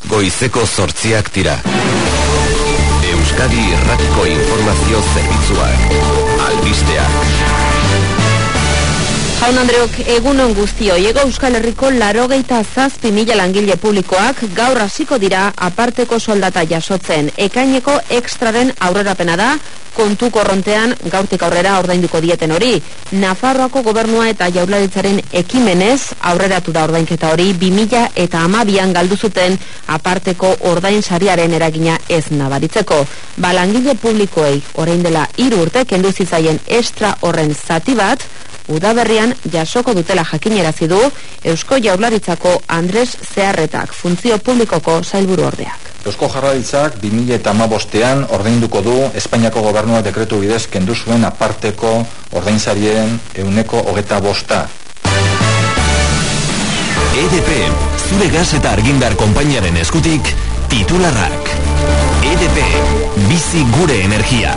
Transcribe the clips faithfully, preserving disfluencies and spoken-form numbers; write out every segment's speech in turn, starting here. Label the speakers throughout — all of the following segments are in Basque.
Speaker 1: goizeko zortziak dira. Euskadi Irratiko Informazio Zerbitzuak. Albisteak.
Speaker 2: Jaun Andreok, egunon guztio, ego Euskal Herriko larogeita zazpi mila langile publikoak gaur hasiko dira aparteko soldata jasotzen. Ekaineko ekstraren aurrerapena da, kontu korrontean gaurtik aurrera ordainduko dieten hori. Nafarroako gobernua eta Jaurlaritzaren ekimenez aurreratu da ordainketa hori bi mila hamabian galdu zuten aparteko ordain sariaren eragina ez nabaritzeko. Ba langile publikoei orain dela hiru urte kendu zitzaien extra horren zati bat, udaberrian jasoko dutela jakinerazi du Eusko Jaurlaritzako Andres Zeharretak, funtzio publikoko sailburu ordeak.
Speaker 3: Eusko Jaurlaritzak bi mila hamabostean ordainduko du Espainiako gobernua dekretu bidez kendu zuen aparteko ordainsarien ehuneko hogeita bosta.
Speaker 1: E D P, zure gas eta argindar konpainiaren eskutik, titularrak. E D P, bizi gure energia.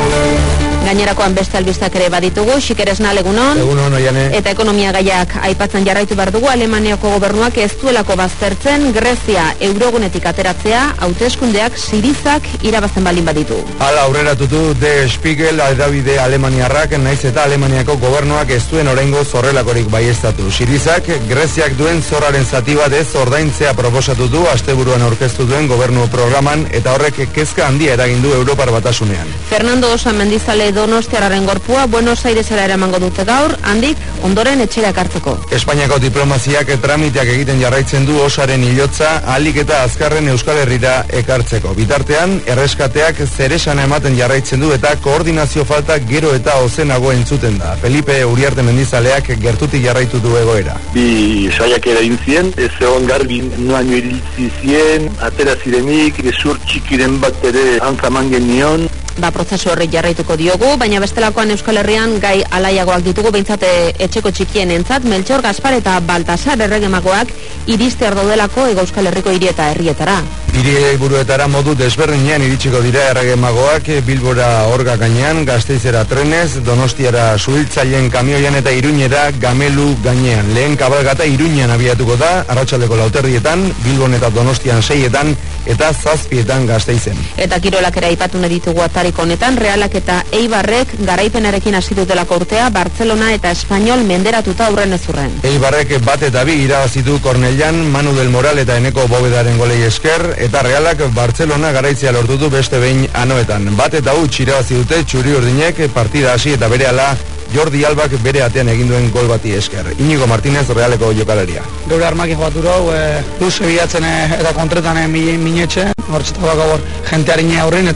Speaker 2: Gainerakoan beste albistak ere baditugu, Xikeresnal egunon.
Speaker 4: Egunon, oiane.
Speaker 2: Eta ekonomia gaiak aipatzen jarraitu behar dugu, Alemaniako gobernuak ez duelako baztertzen Grezia eurogunetik ateratzea, hauteskundeak Sirizak irabazten balin baditu.
Speaker 4: Hala aurreratu du Der Spiegel hedabide alemaniarrak, naiz eta Alemaniako gobernuak ez duen oraingo zorrelakorik baieztatu. Sirizak Greziak duen zorraren zati bat ez ordaintzea proposatu du asteburuan aurkeztu duen gobernu programan, eta horrek kezka handia eragin du Europar Batasunean.
Speaker 2: Fernando Osa Mendizale Donostiarraren gorpua Buenos Airesera eramango dute gaur, handik ondoren etxera ekartzeko.
Speaker 4: Espainiako diplomaziak tramiteak egiten jarraitzen du Osaren hilotza ahalik eta azkarren Euskal Herrira ekartzeko. Bitartean, erreskateak zeresana ematen jarraitzen du eta koordinazio falta gero eta ozenago entzuten da. Felipe Uriarte Mendizaleak gertutik jarraitu du egoera.
Speaker 5: Bi saiak egin zien, ez egon garbi noaino iritzi zien, atera zirenik, gezur txikiren bat ere antzaman genion.
Speaker 2: Ba, prozesu horri jarraituko diogu, baina bestelakoan Euskal Herrian gai alaiagoak ditugu behintzate etxeko txikien entzat, Meltxor, Gaspar eta Baltasar erregemagoak iriste ardaudelako Ego Euskal Herriko hiri eta herrietara.
Speaker 4: Hiri buruetara modu desberdinean iritsiko dira erregemagoak, Bilbora Orga gainean, Gasteizera trenez, Donostiara suhiltzaileen kamioian eta Iruñera gamelu gainean. Lehen kabalgata Iruñan abiatuko da, arratsaldeko lauterrietan, Bilbon eta Donostian seietan eta zazpietan Gasteizen.
Speaker 2: Eta kirolak ere aipatu nahi ditugu atariko honetan, Realak eta Eibarrek garaipenarekin hasi dutelako urtea, Bartzelona eta Espainol menderatuta aurren ezurren.
Speaker 4: Eibarrek bat eta bi irabazitu Kornellan, Manu del Moral eta Eneko Bobedaren golei esker, eta Realak Bartzelona garaitzea lortu du beste behin anoetan. Bat eta huts irabazi dute txuri urdinek partida hasi eta berehala Jordi Albak bere atean eginduen gol bati esker. Inigo Martínez Realeko jokalaria.
Speaker 6: Geure armaki joatu dugu, e, luze bilatzen eta kontretan minetxe, hortzetabak gaur jentearin aurrin.